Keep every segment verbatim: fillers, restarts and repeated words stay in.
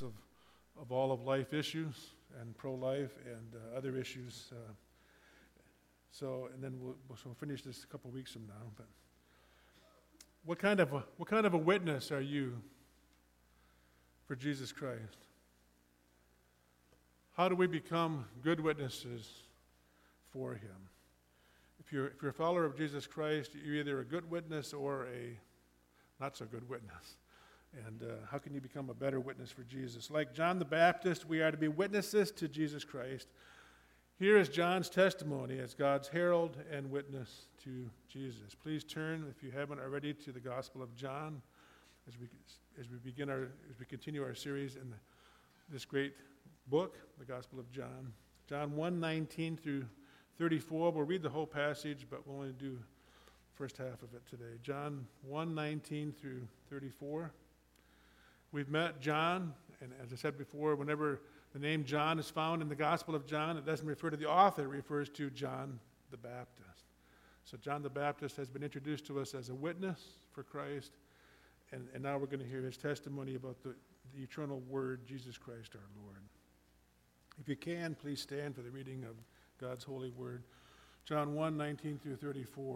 of, of all of life issues and pro-life and uh, other issues. Uh, so, and then we'll, we'll finish this a couple weeks from now. But what kind of a, what kind of a witness are you for Jesus Christ? How do we become good witnesses for him? If you're, if you're a follower of Jesus Christ, you're either a good witness or a not so good witness. And uh, how can you become a better witness for Jesus? Like John the Baptist, we are to be witnesses to Jesus Christ. Here is John's testimony as God's herald and witness to Jesus. Please turn, if you haven't already, to the Gospel of John as we as we begin our as we continue our series in the, this great book, the Gospel of John. John one nineteen through thirty-four. We'll read the whole passage, but we'll only do the first half of it today. John one nineteen through thirty-four. We've met John, and as I said before, whenever the name John is found in the Gospel of John, it doesn't refer to the author, it refers to John the Baptist. So John the Baptist has been introduced to us as a witness for Christ, and, and now we're going to hear his testimony about the, the eternal Word, Jesus Christ our Lord. If you can, please stand for the reading of God's holy word. John one nineteen through thirty-four.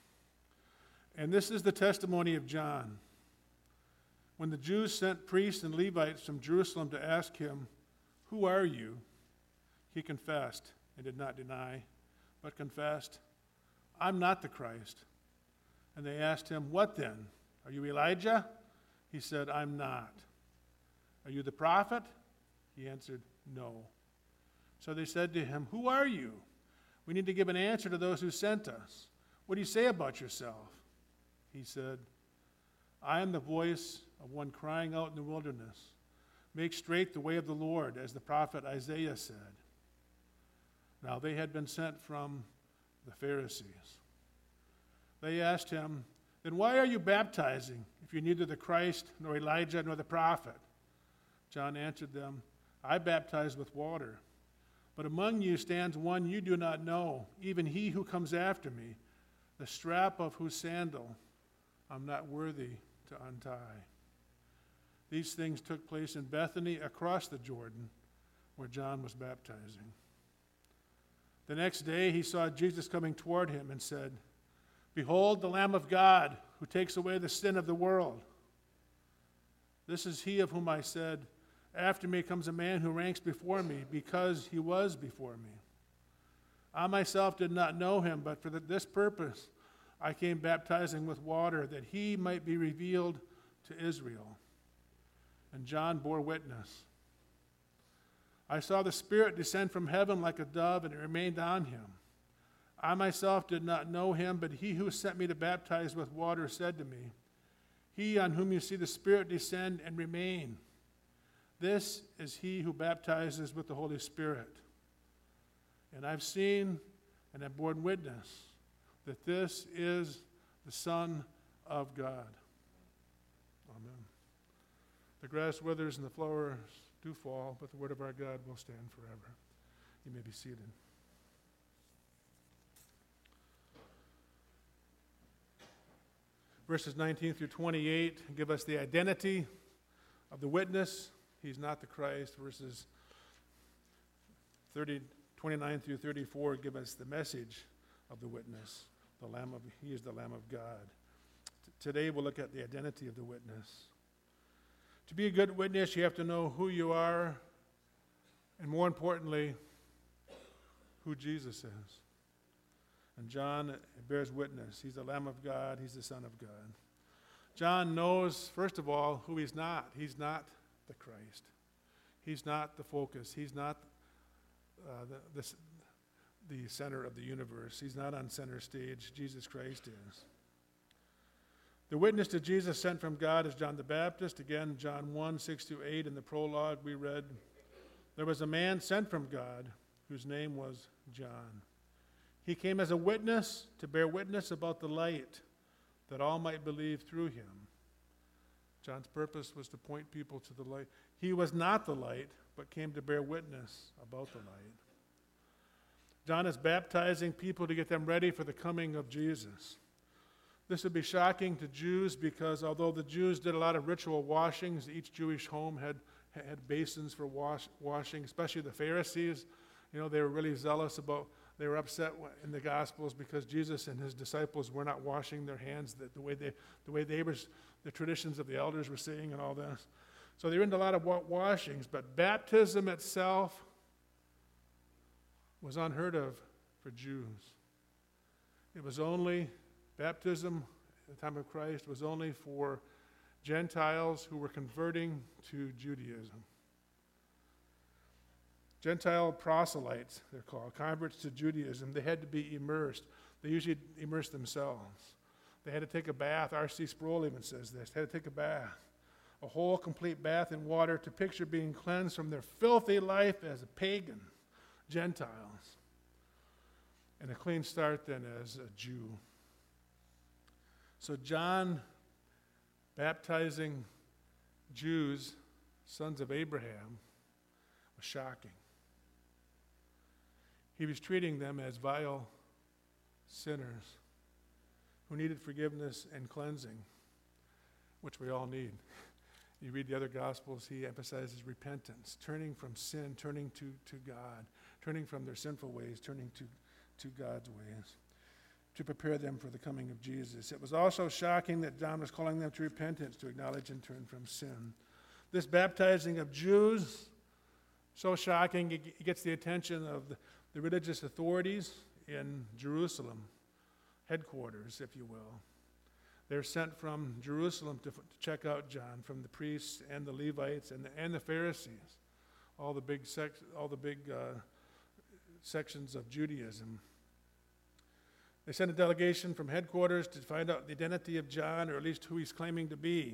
And this is the testimony of John. When the Jews sent priests and Levites from Jerusalem to ask him, "Who are you?" he confessed and did not deny, but confessed, "I'm not the Christ." And they asked him, "What then? Are you Elijah?" He said, "I'm not." "Are you the prophet?" He answered, "No." So they said to him, "Who are you? We need to give an answer to those who sent us. What do you say about yourself?" He said, "I am the voice of one crying out in the wilderness, 'Make straight the way of the Lord,' as the prophet Isaiah said." Now they had been sent from the Pharisees. They asked him, "Then why are you baptizing if you're neither the Christ nor Elijah nor the prophet?" John answered them, "I baptize with water. But among you stands one you do not know, even he who comes after me, the strap of whose sandal I'm not worthy to untie." These things took place in Bethany across the Jordan, where John was baptizing. The next day he saw Jesus coming toward him and said, "Behold the Lamb of God, who takes away the sin of the world. This is he of whom I said, 'After me comes a man who ranks before me, because he was before me.' I myself did not know him, but for this purpose I came baptizing with water, that he might be revealed to Israel." And John bore witness. "I saw the Spirit descend from heaven like a dove, and it remained on him. I myself did not know him, but he who sent me to baptize with water said to me, 'He on whom you see the Spirit descend and remain, this is he who baptizes with the Holy Spirit.' And I've seen and have borne witness that this is the Son of God." Amen. The grass withers and the flowers do fall, but the word of our God will stand forever. You may be seated. Verses nineteen through twenty-eight give us the identity of the witness. He's not the Christ. Verses thirty, twenty-nine through thirty-four give us the message of the witness. The Lamb of, he is the Lamb of God. T- today we'll look at the identity of the witness. To be a good witness, you have to know who you are, and more importantly, who Jesus is. And John bears witness. He's the Lamb of God. He's the Son of God. John knows, first of all, who he's not. He's not the Christ. He's not the focus. He's not uh, the, the, the center of the universe. He's not on center stage. Jesus Christ is. The witness to Jesus sent from God is John the Baptist. Again, John one, six to eight in the prologue we read, "There was a man sent from God whose name was John. He came as a witness to bear witness about the light, that all might believe through him." John's purpose was to point people to the light. He was not the light, but came to bear witness about the light. John is baptizing people to get them ready for the coming of Jesus. This would be shocking to Jews because although the Jews did a lot of ritual washings, each Jewish home had had basins for wash, washing, especially the Pharisees. You know, they were really zealous about, they were upset in the Gospels because Jesus and his disciples were not washing their hands the, the way they, the way they were, the traditions of the elders were saying and all this. So they were into a lot of washings, but baptism itself was unheard of for Jews. It was only, baptism at the time of Christ was only for Gentiles who were converting to Judaism. Gentile proselytes, they're called, converts to Judaism, they had to be immersed. They usually immersed themselves. They had to take a bath. R C Sproul even says this. They had to take a bath, a whole complete bath in water to picture being cleansed from their filthy life as a pagan, Gentiles, and a clean start then as a Jew. So John, baptizing Jews, sons of Abraham, was shocking. He was treating them as vile sinners who needed forgiveness and cleansing, which we all need. You read the other Gospels, he emphasizes repentance, turning from sin, turning to, to God, turning from their sinful ways, turning to, to God's ways, to prepare them for the coming of Jesus. It was also shocking that John was calling them to repentance, to acknowledge and turn from sin. This baptizing of Jews, so shocking, it gets the attention of the, the religious authorities in Jerusalem, headquarters, if you will. They're sent from Jerusalem to, to check out John, from the priests and the Levites and the, and the Pharisees, all the big sec, all the big uh, sections of Judaism. They sent a delegation from headquarters to find out the identity of John, or at least who he's claiming to be.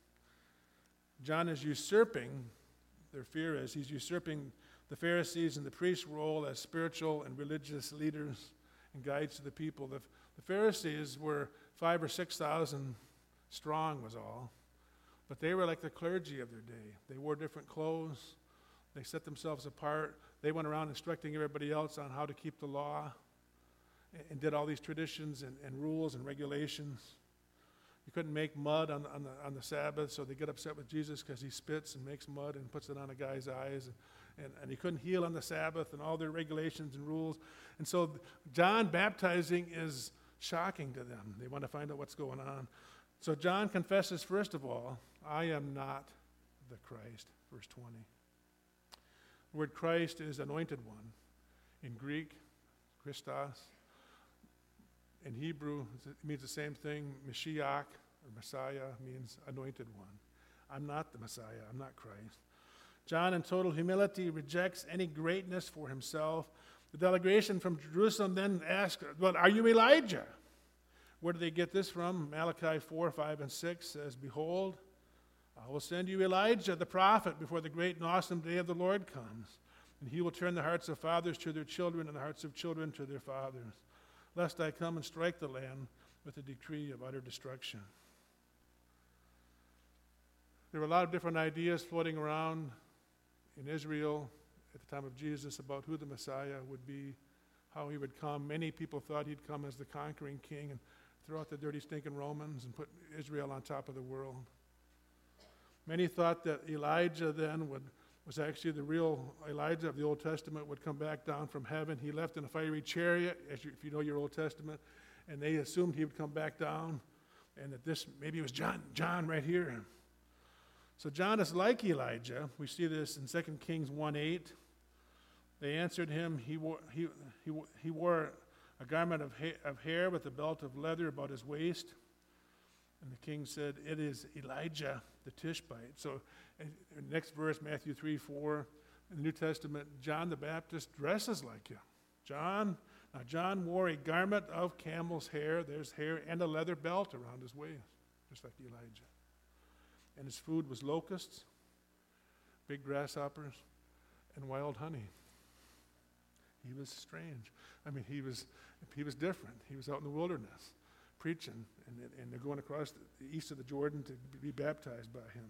John is usurping, their fear is, he's usurping the Pharisees and the priests' role as spiritual and religious leaders and guides to the people. The, the Pharisees were five or six thousand strong was all, but they were like the clergy of their day. They wore different clothes. They set themselves apart. They went around instructing everybody else on how to keep the law and, and did all these traditions and, and rules and regulations. You couldn't make mud on, on, the, on the Sabbath, so they get upset with Jesus because he spits and makes mud and puts it on a guy's eyes. And, and, and he couldn't heal on the Sabbath and all their regulations and rules. And so John baptizing is shocking to them. They want to find out what's going on. So John confesses, first of all, I am not the Christ, verse twenty. The word Christ is anointed one. In Greek, Christos. In Hebrew, it means the same thing. Mashiach, or Messiah, means anointed one. I'm not the Messiah. I'm not Christ. John, in total humility, rejects any greatness for himself. The delegation from Jerusalem then asked, well, are you Elijah? Where do they get this from? Malachi four, five, and six says, behold, I will send you Elijah, the prophet, before the great and awesome day of the Lord comes. And he will turn the hearts of fathers to their children and the hearts of children to their fathers, lest I come and strike the land with a decree of utter destruction. There were a lot of different ideas floating around in Israel at the time of Jesus about who the Messiah would be, how he would come. Many people thought he'd come as the conquering king and throw out the dirty, stinking Romans and put Israel on top of the world. Many thought that Elijah then would, was actually the real Elijah of the Old Testament, would come back down from heaven. He left in a fiery chariot, as you, if you know your Old Testament, and they assumed he would come back down, and that this, maybe it was John, John right here. So John is like Elijah. We see this in Second Kings one eight. They answered him, he wore, he, he, he wore a garment of, ha- of hair with a belt of leather about his waist. And the king said, it is Elijah the Tishbite. So in the next verse, Matthew three four, in the New Testament, John the Baptist dresses like him. John, now John wore a garment of camel's hair, there's hair, and a leather belt around his waist, just like Elijah. And his food was locusts, big grasshoppers, and wild honey. He was strange. I mean, he was he was different. He was out in the wilderness preaching, and, and they're going across the east of the Jordan to be baptized by him.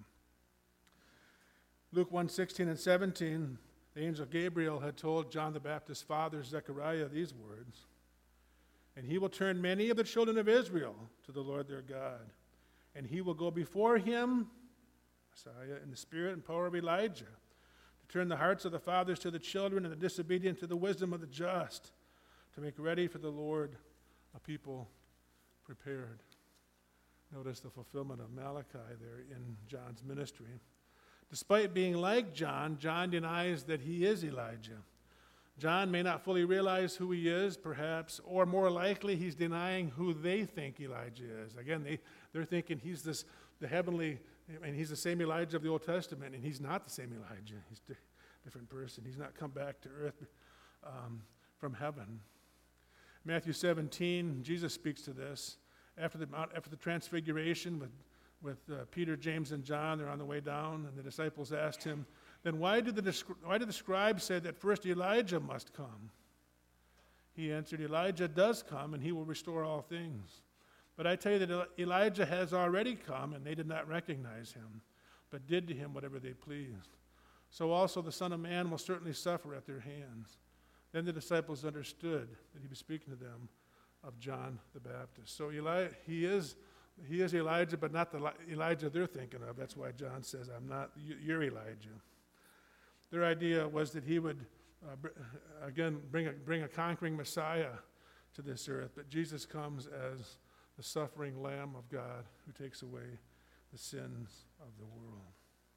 Luke one sixteen and seventeen, the angel Gabriel had told John the Baptist's father, Zechariah, these words, and he will turn many of the children of Israel to the Lord their God, and he will go before him Messiah, in the spirit and power of Elijah, to turn the hearts of the fathers to the children and the disobedient to the wisdom of the just, to make ready for the Lord a people prepared. Notice the fulfillment of Malachi there in John's ministry. Despite being like John, John denies that he is Elijah. John may not fully realize who he is, perhaps, or more likely he's denying who they think Elijah is. Again, they, they're thinking he's this, the heavenly, and he's the same Elijah of the Old Testament, and he's not the same Elijah. He's a different person. He's not come back to earth um, from heaven. Matthew seventeen, Jesus speaks to this. After the, after the transfiguration with, with uh, Peter, James, and John, they're on the way down, and the disciples asked him, then why did, the, why did the scribes say that first Elijah must come? He answered, Elijah does come, and he will restore all things. But I tell you that Elijah has already come, and they did not recognize him, but did to him whatever they pleased. So also the Son of Man will certainly suffer at their hands. Then the disciples understood that he was speaking to them of John the Baptist. So Eli, he is he is Elijah, but not the Elijah they're thinking of. That's why John says, I'm not, you're Elijah. Their idea was that he would, uh, br- again, bring a, bring a conquering Messiah to this earth, but Jesus comes as the suffering Lamb of God who takes away the sins of the world.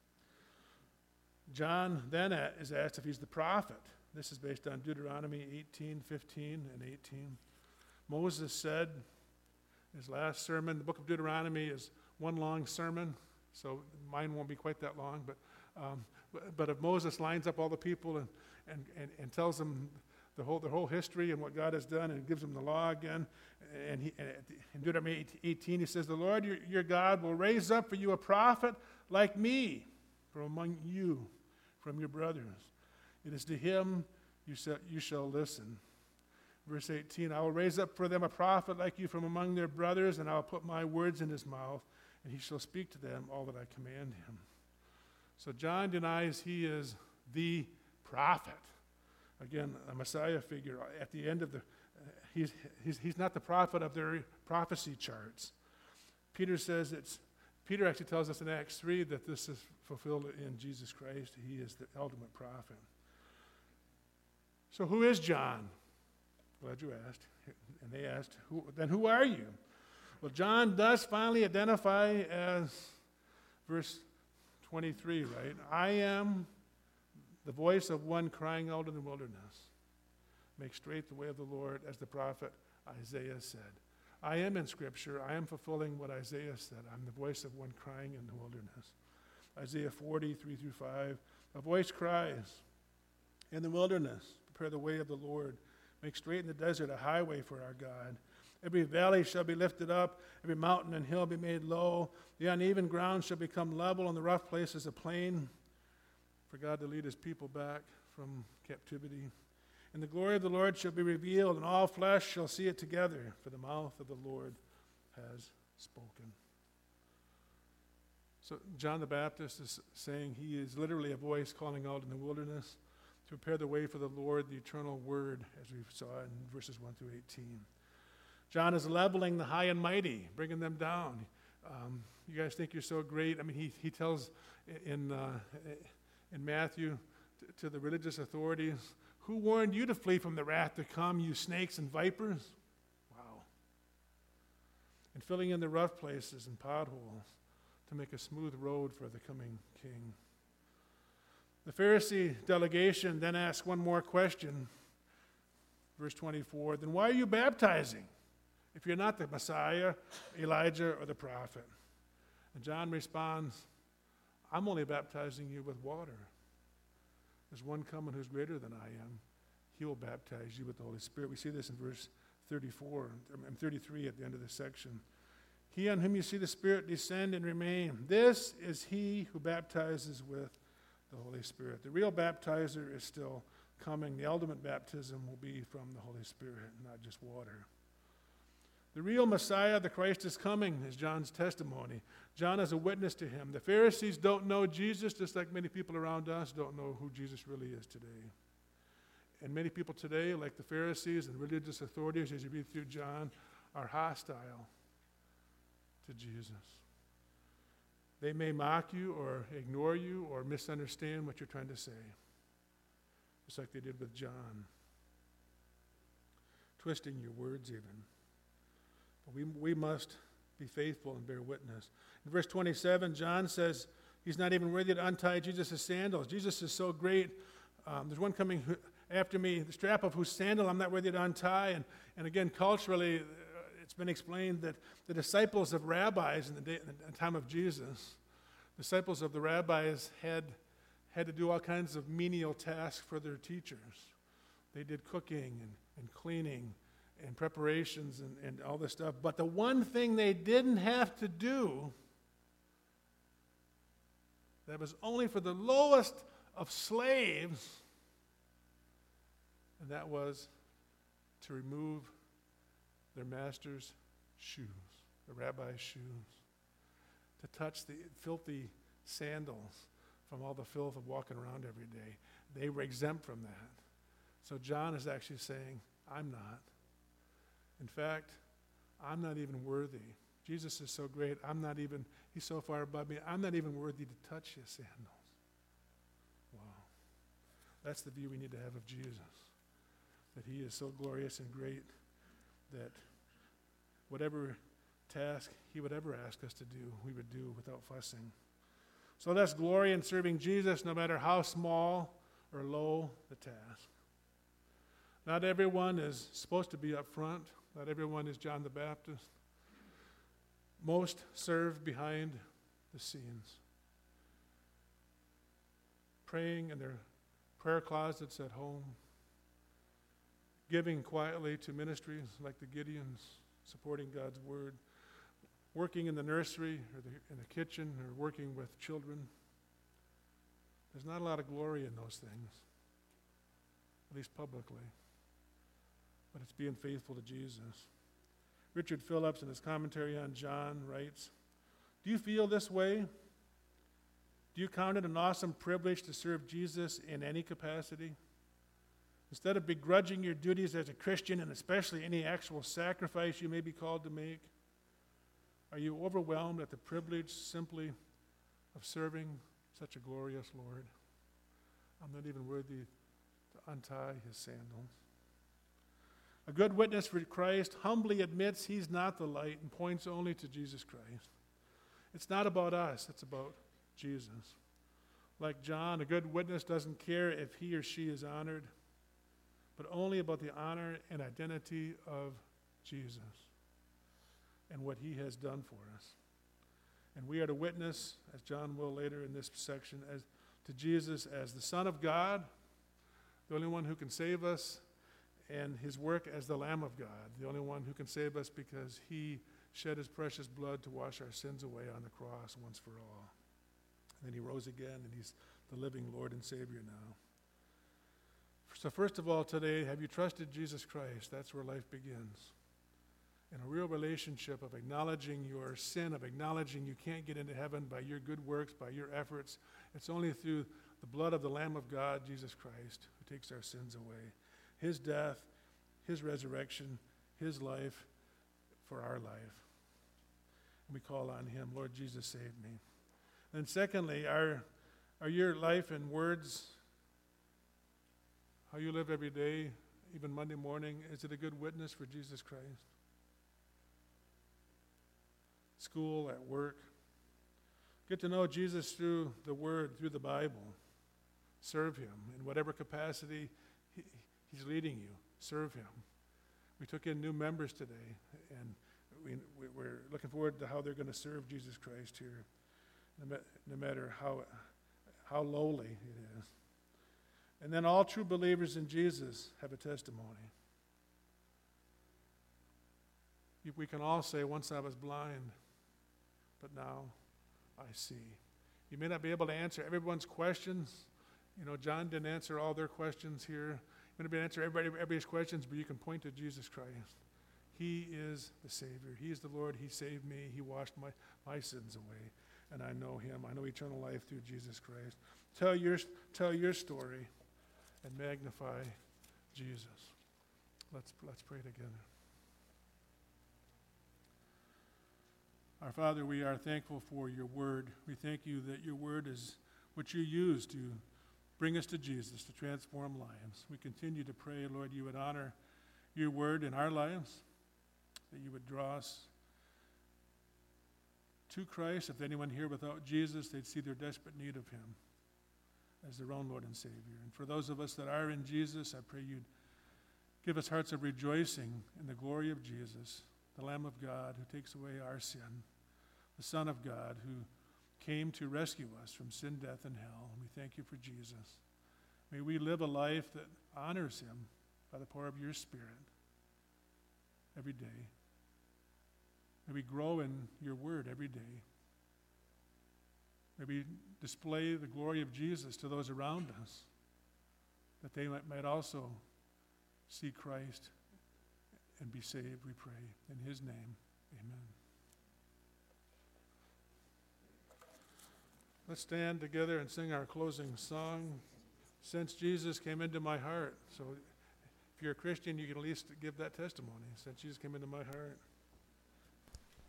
John then is asked if he's the prophet. This is based on Deuteronomy eighteen, fifteen, and eighteen. Moses said, in his last sermon, the book of Deuteronomy is one long sermon, so mine won't be quite that long, but um, but, but if Moses lines up all the people and, and, and, and tells them the whole, the whole history and what God has done and gives them the law again, and, he, and in Deuteronomy eighteen, he says, the Lord your, your God will raise up for you a prophet like me from among you, from your brothers. It is to him you shall, you shall listen. Verse eighteen, I will raise up for them a prophet like you from among their brothers, and I will put my words in his mouth, and he shall speak to them all that I command him. So John denies he is the prophet. Again, a Messiah figure. At the end of the, uh, he's, he's, he's not the prophet of their prophecy charts. Peter says it's, Peter actually tells us in Acts three that this is fulfilled in Jesus Christ. He is the ultimate prophet. So who is John? Glad you asked. And they asked, who, then who are you? Well, John does finally identify as, verse twenty-three, right? I am the voice of one crying out in the wilderness. Make straight the way of the Lord, as the prophet Isaiah said. I am in Scripture. I am fulfilling what Isaiah said. I'm the voice of one crying in the wilderness. Isaiah forty, three through five. A voice cries in the wilderness, prepare the way of the Lord. Make straight in the desert a highway for our God. Every valley shall be lifted up, every mountain and hill be made low. The uneven ground shall become level, and the rough places a plain, for God to lead his people back from captivity. And the glory of the Lord shall be revealed, and all flesh shall see it together, for the mouth of the Lord has spoken. So John the Baptist is saying he is literally a voice calling out in the wilderness to prepare the way for the Lord, the eternal word, as we saw in verses one through eighteen. John is leveling the high and mighty, bringing them down. Um, you guys think you're so great. I mean, he, he tells in, uh, in Matthew to, to the religious authorities, who warned you to flee from the wrath to come, you snakes and vipers? Wow. And filling in the rough places and potholes to make a smooth road for the coming king. The Pharisee delegation then asks one more question. Verse twenty-four, then why are you baptizing if you're not the Messiah, Elijah, or the prophet? And John responds, I'm only baptizing you with water. There's one coming who's greater than I am. He will baptize you with the Holy Spirit. We see this in verse thirty-four, and thirty-three at the end of this section. He on whom you see the Spirit descend and remain, this is he who baptizes with the Holy Spirit. The real baptizer is still coming. The ultimate baptism will be from the Holy Spirit, not just water. The real Messiah, the Christ, is coming, is John's testimony. John is a witness to him. The Pharisees don't know Jesus, just like many people around us don't know who Jesus really is today. And many people today, like the Pharisees and religious authorities, as you read through John, are hostile to Jesus. They may mock you or ignore you or misunderstand what you're trying to say, just like they did with John, twisting your words even. But we, we must be faithful and bear witness. In verse twenty-seven, John says he's not even worthy to untie Jesus' sandals. Jesus is so great. Um, there's one coming who, after me, the strap of whose sandal I'm not worthy to untie. And, and again, culturally, uh, it's been explained that the disciples of rabbis in the, day, in the time of Jesus, disciples of the rabbis had, had to do all kinds of menial tasks for their teachers. They did cooking and, and cleaning and preparations and, and all this stuff. But the one thing they didn't have to do, that was only for the lowest of slaves, and that was to remove their master's shoes, the rabbi's shoes, to touch the filthy sandals from all the filth of walking around every day. They were exempt from that. So John is actually saying, I'm not. In fact, I'm not even worthy. Jesus is so great, I'm not even, he's so far above me, I'm not even worthy to touch his sandals. Wow. That's the view we need to have of Jesus. That he is so glorious and great that whatever task he would ever ask us to do, we would do without fussing. So that's glory in serving Jesus, no matter how small or low the task. Not everyone is supposed to be up front. Not everyone is John the Baptist. Most serve behind the scenes, praying in their prayer closets at home, giving quietly to ministries like the Gideons, supporting God's word, working in the nursery or the, in the kitchen or working with children. There's not a lot of glory in those things, at least publicly, but it's being faithful to Jesus. Richard Phillips, in his commentary on John, writes, do you feel this way? Do you count it an awesome privilege to serve Jesus in any capacity? Instead of begrudging your duties as a Christian, and especially any actual sacrifice you may be called to make, are you overwhelmed at the privilege simply of serving such a glorious Lord? I'm not even worthy to untie his sandals. A good witness for Christ humbly admits he's not the light and points only to Jesus Christ. It's not about us, it's about Jesus. Like John, a good witness doesn't care if he or she is honored, but only about the honor and identity of Jesus and what he has done for us. And we are to witness, as John will later in this section, as to Jesus as the Son of God, the only one who can save us, and his work as the Lamb of God, the only one who can save us because he shed his precious blood to wash our sins away on the cross once for all. And then he rose again, and he's the living Lord and Savior now. So first of all today, have you trusted Jesus Christ? That's where life begins. In a real relationship of acknowledging your sin, of acknowledging you can't get into heaven by your good works, by your efforts. It's only through the blood of the Lamb of God, Jesus Christ, who takes our sins away. His death, his resurrection, his life for our life. And we call on him, Lord Jesus, save me. And secondly, are, are your life and words, how you live every day, even Monday morning, is it a good witness for Jesus Christ? School, at work. Get to know Jesus through the Word, through the Bible. Serve him in whatever capacity he, he's leading you. Serve him. We took in new members today, and we, we're looking forward to how they're going to serve Jesus Christ here, no, ma- no matter how, how lowly it is. And then all true believers in Jesus have a testimony. We can all say, once I was blind, but now I see. You may not be able to answer everyone's questions. You know, John didn't answer all their questions here. You may not be able to answer everybody, everybody's questions, but you can point to Jesus Christ. He is the Savior. He is the Lord. He saved me. He washed my, my sins away. And I know him. I know eternal life through Jesus Christ. Tell your, tell your story and magnify Jesus. Let's, let's pray together. Our Father, we are thankful for your word. We thank you that your word is what you use to bring us to Jesus, to transform lives. We continue to pray, Lord, you would honor your word in our lives, that you would draw us to Christ. If anyone here without Jesus, they'd see their desperate need of him as their own Lord and Savior. And for those of us that are in Jesus, I pray you'd give us hearts of rejoicing in the glory of Jesus, the Lamb of God who takes away our sin, the Son of God who came to rescue us from sin, death, and hell. And we thank you for Jesus. May we live a life that honors him by the power of your Spirit every day. May we grow in your word every day. May we display the glory of Jesus to those around us, that they might, might also see Christ and be saved, we pray. In his name, amen. Let's stand together and sing our closing song, Since Jesus Came Into My Heart. So if you're a Christian, you can at least give that testimony. Since Jesus came into my heart.